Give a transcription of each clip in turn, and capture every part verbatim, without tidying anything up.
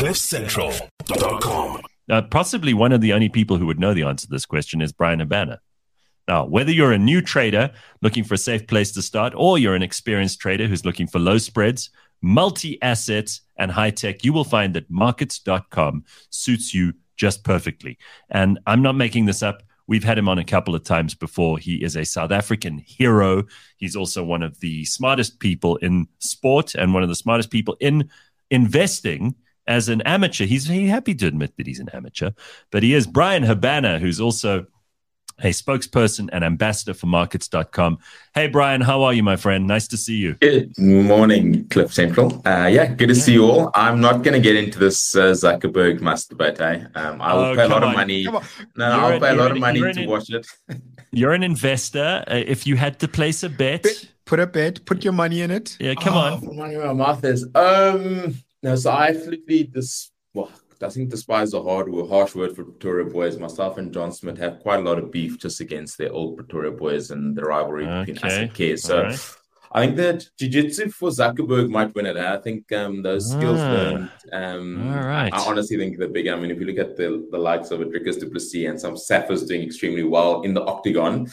cliff central dot com. Uh, possibly one of the only people who would know the answer to this question is Bryan Habana. Now, whether you're a new trader looking for a safe place to start, or you're an experienced trader who's looking for low spreads, multi-assets, and high-tech, you will find that markets dot com suits you just perfectly. And I'm not making this up. We've had him on a couple of times before. He is a South African hero. He's also one of the smartest people in sport and one of the smartest people in investing as an amateur. He's he's happy to admit that he's an amateur, but he is Bryan Habana, who's also a spokesperson and ambassador for markets dot com. Hey, Bryan, how are you, my friend? Nice to see you. Good morning, Cliff Central. Uh, yeah, good to yeah. see you all. I'm not going to get into this uh, Zuckerberg must debate. Eh? Um, I will oh, pay a lot on. of money. No, no I'll an, pay a lot an, of money to an, watch it. You're an investor. Uh, if you had to place a bet, put a bet, put your money in it. Yeah, come oh, on. Money in my mouth is. Um, no, so I absolutely this. Well, I think despise the hard word, harsh word for Pretoria Boys. Myself and John Smith have quite a lot of beef just against their old Pretoria Boys and the rivalry okay. between us and Care. So right. I think that jiu-jitsu for Zuckerberg might win it. I think um, those skills ah. learned. Um, All right. I, I honestly think they're big. I mean, if you look at the, the likes of Dricus du Plessis and some Saffers doing extremely well in the octagon,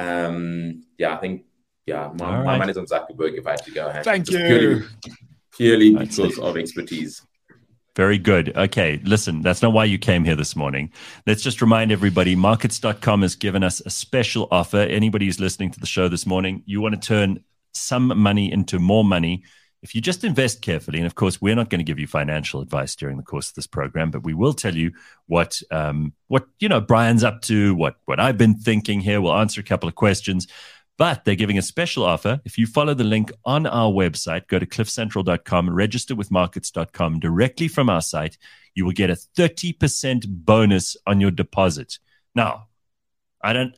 um, yeah, I think yeah, my, right. my money's on Zuckerberg if I had to go ahead. Thank just you. Purely, purely because of expertise. Very good. Okay, listen, that's not why you came here this morning. Let's just remind everybody, markets dot com has given us a special offer. Anybody who's listening to the show this morning, you want to turn some money into more money. If you just invest carefully, and of course, we're not going to give you financial advice during the course of this program, but we will tell you what, um, what you know, Bryan's up to, what, what I've been thinking here. We'll answer a couple of questions. But they're giving a special offer. If you follow the link on our website, go to cliff central dot com, register with markets dot com directly from our site, you will get a thirty percent bonus on your deposit. Now, I don't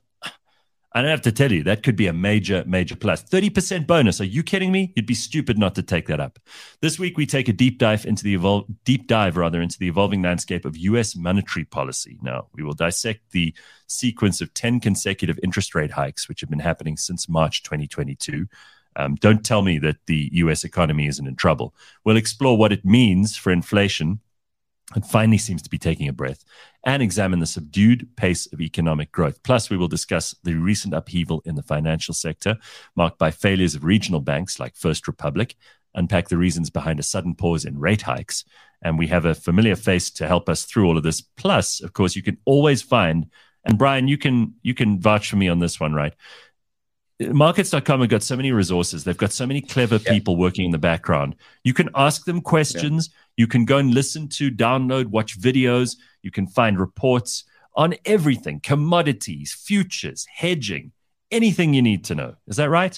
I don't have to tell you, that could be a major, major plus. thirty percent bonus. Are you kidding me? You'd be stupid not to take that up. This week, we take a deep dive into the evol- deep dive rather into the evolving landscape of U S monetary policy. Now, we will dissect the sequence of ten consecutive interest rate hikes, which have been happening since March twenty twenty-two. Um, don't tell me that the U S economy isn't in trouble. We'll explore what it means for inflation. It finally seems to be taking a breath, and examine the subdued pace of economic growth. Plus, we will discuss the recent upheaval in the financial sector, marked by failures of regional banks like First Republic, unpack the reasons behind a sudden pause in rate hikes, and we have a familiar face to help us through all of this. Plus, of course, you can always find, and Bryan, you can you can vouch for me on this one, right? markets dot com have got so many resources. They've got so many clever yeah. people working in the background. You can ask them questions. Yeah. You can go and listen to, download, watch videos. You can find reports on everything, commodities, futures, hedging, anything you need to know. Is that right?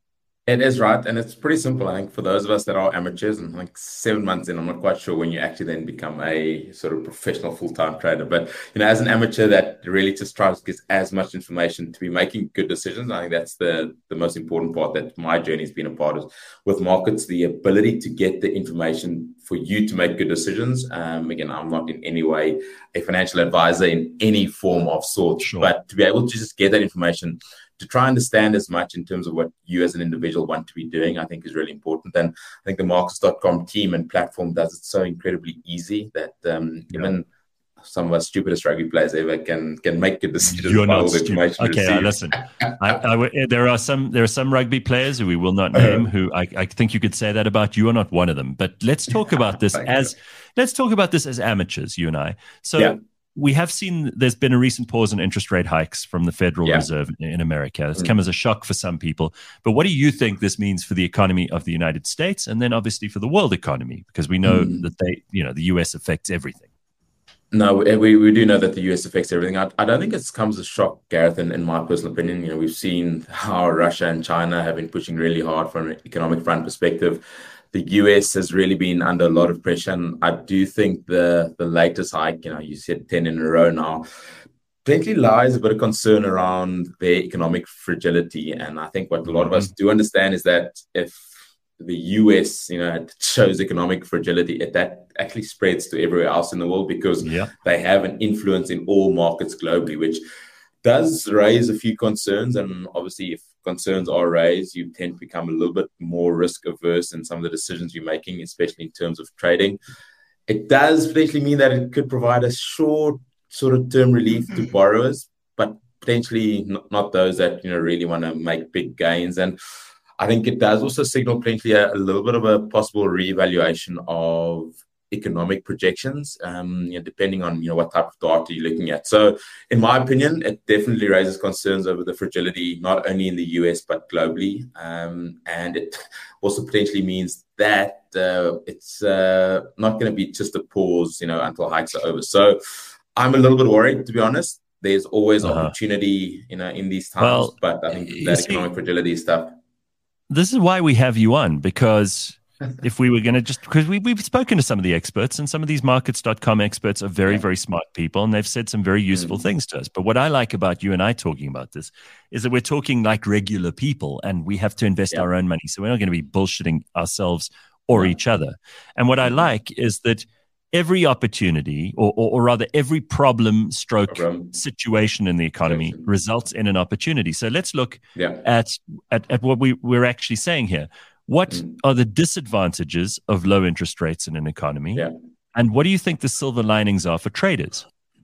It is right. And it's pretty simple. I think for those of us that are amateurs, and like seven months in, I'm not quite sure when you actually then become a sort of professional full-time trader. But, you know, as an amateur that really just tries to get as much information to be making good decisions, I think that's the, the most important part that my journey has been a part of with markets, the ability to get the information for you to make good decisions. Um, again, I'm not in any way a financial advisor in any form of sort, sure. but to be able to just get that information to try and understand as much in terms of what you as an individual want to be doing, I think is really important. And I think the markets dot com team and platform does it so incredibly easy that um, yeah. even some of our stupidest rugby players ever can can make good decisions. You're not stupid. Okay, uh, listen. I, I, there are some there are some rugby players who we will not name uh, who I, I think you could say that about. You are not one of them. But let's talk about this as you. let's talk about this as amateurs, you and I. So. Yeah. We have seen there's been a recent pause in interest rate hikes from the Federal yeah. Reserve in America. It's mm. come as a shock for some people. But what do you think this means for the economy of the United States and then obviously for the world economy? Because we know mm. that they, you know, the U S affects everything. No, we we do know that the U S affects everything. I, I don't think it comes as a shock, Gareth, in, in my personal opinion. You know, we've seen how Russia and China have been pushing really hard from an economic front perspective. The U S has really been under a lot of pressure. And I do think the, the latest hike, you know, you said ten in a row now, plenty lies a bit of concern around their economic fragility. And I think what a lot of us do understand is that if the U S, you know, shows economic fragility, it, that actually spreads to everywhere else in the world because yeah. they have an influence in all markets globally, which does raise a few concerns. And obviously, if concerns are raised, you tend to become a little bit more risk averse in some of the decisions you're making, especially in terms of trading. it does potentially mean that it could provide a short sort of term relief to borrowers, but potentially not, not those that, you know, really want to make big gains. And I think it does also signal potentially a, a little bit of a possible reevaluation of economic projections, um, you know, depending on, you know, what type of data you're looking at. So in my opinion, it definitely raises concerns over the fragility, not only in the U S, but globally. Um, and it also potentially means that uh, it's uh, not going to be just a pause, you know, until hikes are over. So I'm a little bit worried, to be honest. There's always uh-huh. opportunity, you know, in these times, well, but I think that economic see, fragility stuff. This is why we have you on, because if we were going to just, because we, we've spoken to some of the experts, and some of these markets dot com experts are very, very smart people, and they've said some very useful mm. things to us. But what I like about you and I talking about this is that we're talking like regular people, and we have to invest yeah. our own money. So we're not going to be bullshitting ourselves or yeah. each other. And what I like is that every opportunity, or, or, or rather every problem stroke problem. situation in the economy yes. results in an opportunity. So let's look yeah. at, at, at what we, we're actually saying here. What mm. are the disadvantages of low interest rates in an economy? Yeah. And what do you think the silver linings are for traders?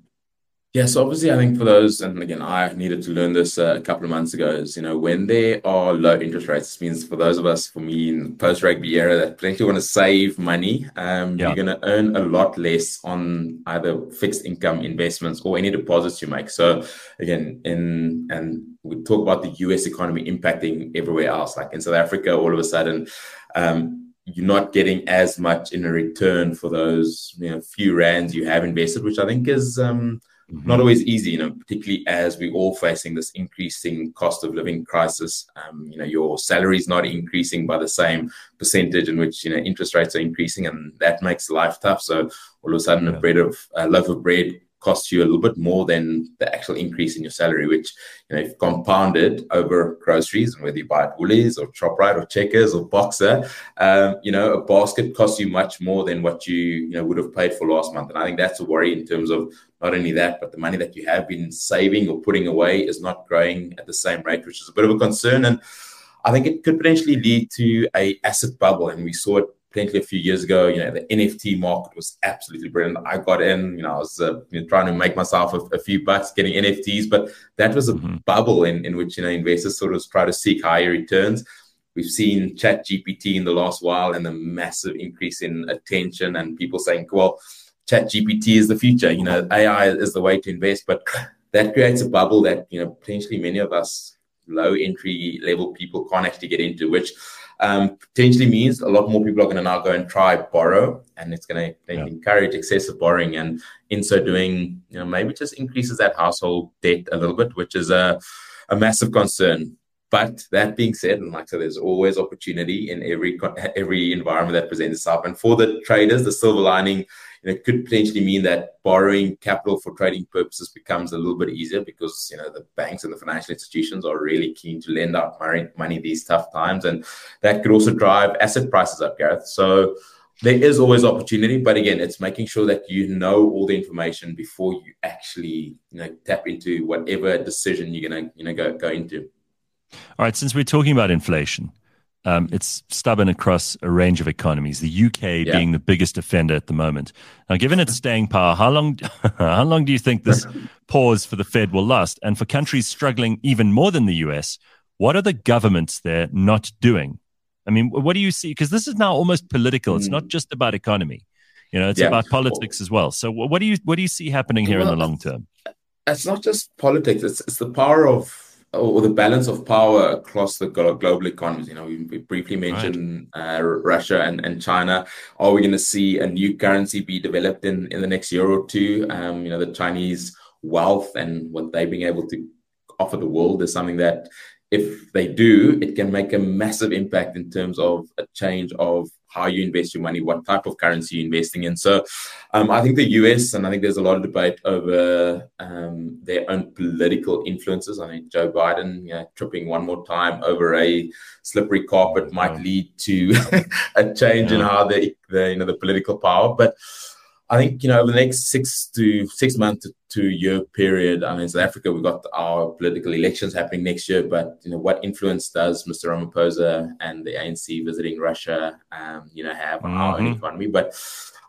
Yeah, so obviously I think for those, and again, I needed to learn this uh, a couple of months ago, is, you know, when there are low interest rates, it means for those of us, for me in the post-rugby era, that potentially want to save money, um, yeah. you're going to earn a lot less on either fixed income investments or any deposits you make. So again, in and we talk about the U S economy impacting everywhere else, like in South Africa, all of a sudden, um, you're not getting as much in a return for those, you know, few rands you have invested, which I think is um, Mm-hmm. not always easy, you know, particularly as we're all facing this increasing cost of living crisis. Um, you know, your salary is not increasing by the same percentage in which, you know, interest rates are increasing, and that makes life tough. So all of a sudden, yeah. a bread of a loaf of bread costs you a little bit more than the actual increase in your salary, which, you know, if compounded over groceries, and whether you buy at Woolies or ShopRite or Checkers or Boxer, um, you know, a basket costs you much more than what you, you know, would have paid for last month. And I think that's a worry in terms of not only that, but the money that you have been saving or putting away is not growing at the same rate, which is a bit of a concern. And I think it could potentially lead to a asset bubble. And we saw it potentially a few years ago. You know, the N F T market was absolutely brilliant. I got in, you know, I was uh, you know, trying to make myself a, a few bucks getting N F Ts, but that was a mm-hmm. bubble in, in which, you know, investors sort of try to seek higher returns. We've seen Chat G P T in the last while and the massive increase in attention, and people saying, well, Chat G P T is the future, you know, A I is the way to invest. But that creates a bubble that, you know, potentially many of us low entry level people can't actually get into, which um, potentially means a lot more people are going to now go and try borrow, and it's going to yeah. encourage excessive borrowing. And in so doing, you know, maybe just increases that household debt a little bit, which is a, a massive concern. But that being said, and like I said, there's always opportunity in every every environment that presents itself. And for the traders, the silver lining, you know, could potentially mean that borrowing capital for trading purposes becomes a little bit easier, because, you know, the banks and the financial institutions are really keen to lend out money these tough times, and that could also drive asset prices up, Gareth. So there is always opportunity, but again, it's making sure that you know all the information before you actually, you know, tap into whatever decision you're gonna, you know, go go into. All right, since we're talking about inflation, um, it's stubborn across a range of economies, the U K yeah. being the biggest offender at the moment. Now, given its staying power, how long how long do you think this pause for the Fed will last? And for countries struggling even more than the U S, what are the governments there not doing? I mean, what do you see? Because this is now almost political. It's not just about economy. You know, it's yeah. about politics as well. So what do you what do you see happening here well, in the long term? It's not just politics. It's, it's the power of, or the balance of power across the global economies. You know, we, we briefly mentioned right. uh, Russia and, and China. Are we going to see a new currency be developed in, in the next year or two? Um, you know, the Chinese wealth and what they're being able to offer the world is something that, if they do, it can make a massive impact in terms of a change of how you invest your money, what type of currency you're investing in. So um, I think the U S, and I think there's a lot of debate over um, their own political influences. I think Joe Biden, you know, tripping one more time over a slippery carpet might lead to a change yeah. in how the, the, you know, the political power. But I think, you know, over the next six to six months to two year period, I mean, in South Africa, we've got our political elections happening next year. But, you know, what influence does Mister Ramaphosa and the A N C visiting Russia, um, you know, have on mm-hmm. our own economy? But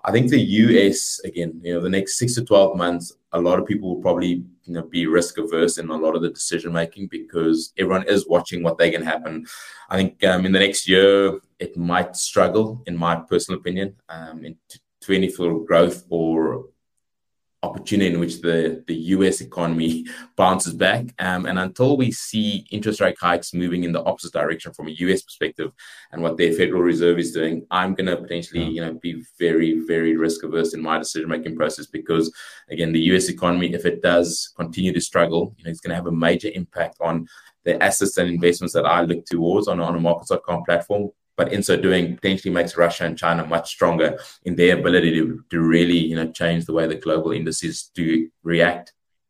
I think the U S, again, you know, the next six to twelve months, a lot of people will probably, you know, be risk averse in a lot of the decision making because everyone is watching what they can happen. I think um, in the next year, it might struggle, in my personal opinion, um, in to any sort of growth or opportunity in which the, the U S economy bounces back. Um, and until we see interest rate hikes moving in the opposite direction from a U S perspective and what their Federal Reserve is doing, I'm going to potentially, you know, be very, very risk averse in my decision-making process because, again, the U S economy, if it does continue to struggle, you know, it's going to have a major impact on the assets and investments that I look towards on, on a markets dot com platform. But in so doing, potentially makes Russia and China much stronger in their ability to, to really, you know, change the way the global indices do react.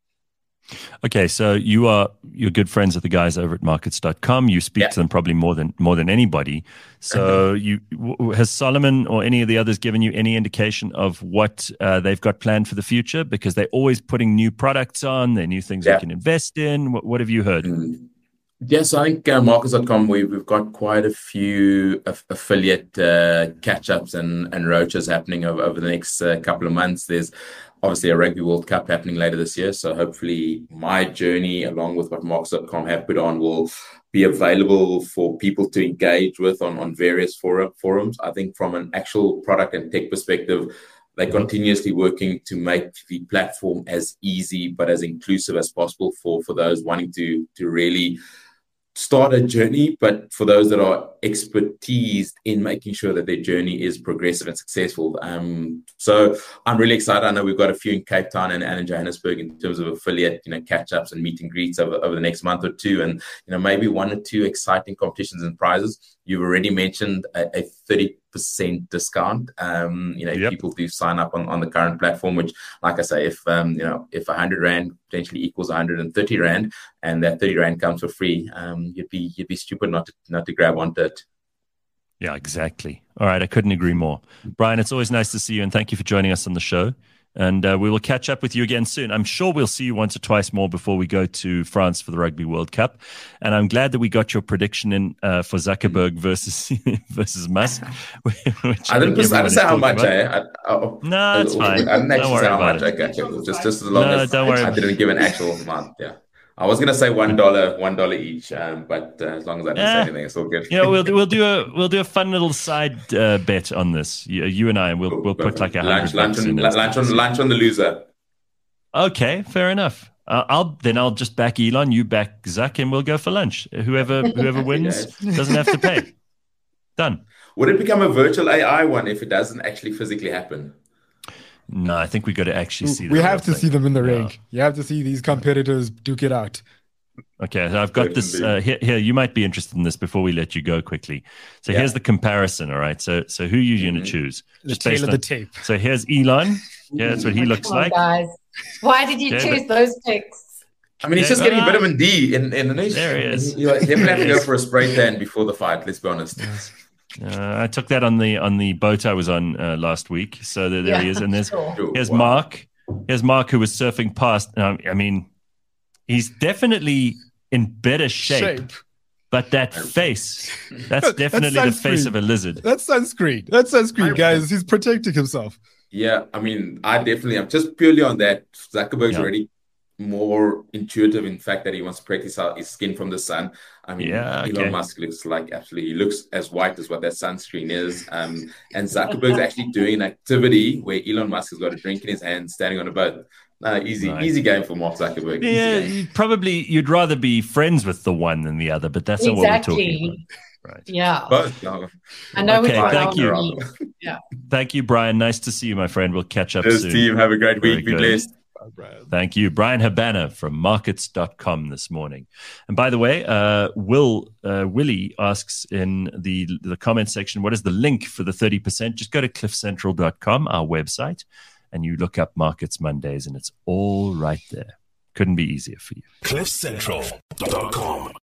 Okay, so you are you're good friends with the guys over at markets dot com. You speak yeah. to them probably more than more than anybody. So you has Solomon or any of the others given you any indication of what uh, they've got planned for the future? Because they're always putting new products on, they're new things yeah. you can invest in. What, what have you heard? Mm. Yes, I think uh, markets dot com, we, we've got quite a few aff- affiliate uh, catch-ups and, and roadshows happening over, over the next uh, couple of months. There's obviously a Rugby World Cup happening later this year. So hopefully my journey, along with what markets dot com have put on, will be available for people to engage with on, on various forum, forums. I think from an actual product and tech perspective, they're continuously working to make the platform as easy but as inclusive as possible for, for those wanting to, to really start a journey, but for those that are expertise in making sure that their journey is progressive and successful. Um, so I'm really excited. I know we've got a few in Cape Town and, and in Johannesburg in terms of affiliate, you know, catch-ups and meet and greets over, over the next month or two. And, you know, maybe one or two exciting competitions and prizes. You've already mentioned a, a thirty percent discount. Um, you know, if yep. people do sign up on, on the current platform, which, like I say, if, um, you know, if one hundred Rand potentially equals one hundred thirty Rand and that thirty Rand comes for free, um, you'd be, you'd be stupid not to, not to grab onto it. Yeah, exactly. All right. I couldn't agree more. Brian, it's always nice to see you and thank you for joining us on the show. And uh, we will catch up with you again soon. I'm sure we'll see you once or twice more before we go to France for the Rugby World Cup. And I'm glad that we got your prediction in uh, for Zuckerberg versus versus Musk. Which I didn't, I didn't say how much. Eh? I, I, no, it's fine. I didn't actually don't worry say how about much. it. Okay, just, just as long no, as don't worry I didn't give an actual amount. Yeah. I was gonna say one dollar, one dollar each, um, but uh, as long as I didn't yeah. say anything, it's all good. You know, we'll do, we'll do a we'll do a fun little side uh, bet on this. You, you and I, we'll cool, we'll put like a lunch, hundred lunch, bucks on, in lunch on lunch on the loser. Okay, fair enough. Uh, I'll then I'll just back Elon, you back Zuck, and we'll go for lunch. Whoever whoever wins doesn't have to pay. Done. Would it become a virtual A I one if it doesn't actually physically happen? No, I think we got to actually see. We have to thing. see them in the yeah. ring. You have to see these competitors duke it out. Okay, so I've got this uh, here, here. You might be interested in this before we let you go quickly. So yeah. here's the comparison. All right. So so who are you mm-hmm. going to choose? The tail of the tape. So here's Elon. Yeah, that's what he looks Come on, like. Guys. Why did you okay, choose but, those picks? I mean, he's just getting vitamin D in, in Indonesia. There he is. You definitely have to go for a spray tan before the fight. Let's be honest. Uh, I took that on the on the boat I was on uh, last week. So there, there yeah, he is, and there's sure. here's wow. Mark. Here's Mark who was surfing past. Um, I mean, he's definitely in better shape, shape. But that face, that's definitely that's the face of a lizard. That's sunscreen. That's sunscreen, guys. He's protecting himself. Yeah, I mean, I definitely am. Just purely on that, Zuckerberg's yeah. already more intuitive in fact that he wants to protect his, his skin from the sun. I mean, yeah, okay. Elon Musk looks like absolutely, he looks as white as what that sunscreen is. Um, and Zuckerberg's actually doing an activity where Elon Musk has got a drink in his hand, standing on a boat. No, easy, right. easy game for Mark Zuckerberg. Yeah, you'd probably you'd rather be friends with the one than the other, but that's exactly. not what we're talking about. Right. Yeah. Both. No. I know. Okay, thank you. Yeah. Thank you, Brian. Nice to see you, my friend. We'll catch up Cheers, soon. team. Have a great Very week. Good. Be blessed. Bye, Brian. Thank you. Brian Habana from markets dot com this morning. And by the way, uh, Will uh, Willie asks in the, the comment section, what is the link for the thirty percent? Just go to cliff central dot com, our website, and you look up Markets Mondays, and it's all right there. Couldn't be easier for you. cliff central dot com